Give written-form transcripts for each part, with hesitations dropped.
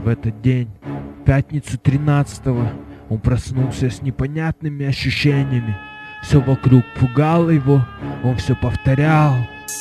В этот день, пятницу 13-го, он проснулся с непонятными ощущениями. Все вокруг пугало его, он все повторял: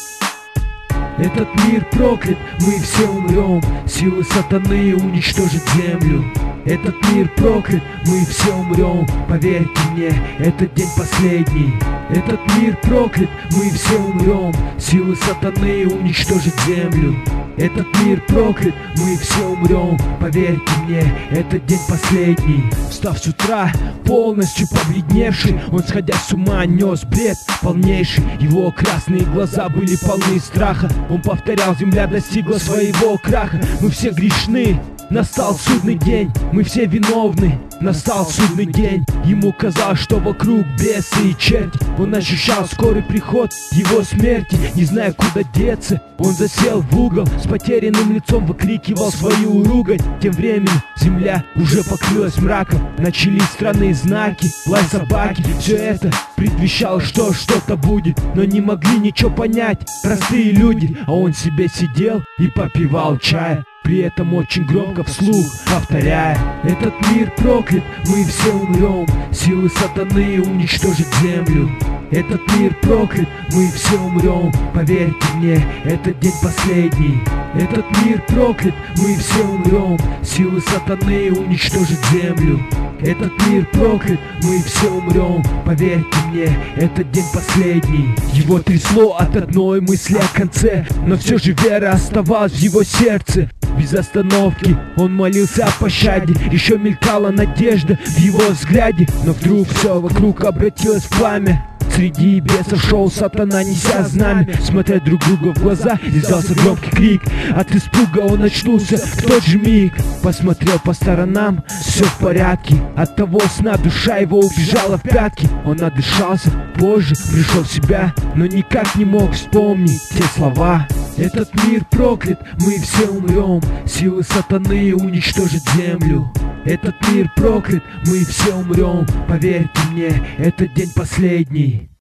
этот мир проклят, мы все умрем, силы сатаны уничтожат землю. Этот мир проклят, мы все умрем, поверьте мне, этот день последний. Этот мир проклят, мы все умрем, силы сатаны уничтожат землю. Этот мир проклят, мы все умрем, поверьте мне, этот день последний. Встав с утра, полностью побледневший, он, сходя с ума, нес бред полнейший. Его красные глаза были полны страха. Он повторял: земля достигла своего краха. Мы все грешны, настал судный день, мы все виновны, настал судный день. Ему казалось, что вокруг бесы и черти. Он ощущал скорый приход его смерти. Не зная, куда деться, он засел в угол, с потерянным лицом выкрикивал свою ругань. Тем временем земля уже покрылась мраком, начались странные знаки, лай собаки. Все это предвещало, что что-то будет, но не могли ничего понять простые люди. А он себе сидел и попивал чая, при этом очень громко вслух повторяя: этот мир проклят, мы все умрем, силы сатаны уничтожат землю. Этот мир проклят, мы все умрем, поверьте мне, этот день последний. Этот мир проклят, мы все умрем, силы сатаны уничтожат землю. Этот мир проклят, мы все умрем, поверьте мне, этот день последний. Его трясло от одной мысли о конце, но все же вера оставалась в его сердце. Без остановки он молился о пощаде, еще мелькала надежда в его взгляде. Но вдруг все вокруг обратилось в пламя. Среди бесов шел сатана, неся знамя. Смотря друг другу в глаза, издался громкий крик. От испуга он очнулся в тот же миг. Посмотрел по сторонам, все в порядке. От того сна душа его убежала в пятки. Он отдышался, позже пришел в себя, но никак не мог вспомнить те слова: этот мир проклят, мы все умрем, силы сатаны уничтожат землю. Этот мир проклят, мы все умрем, поверьте мне, этот день последний.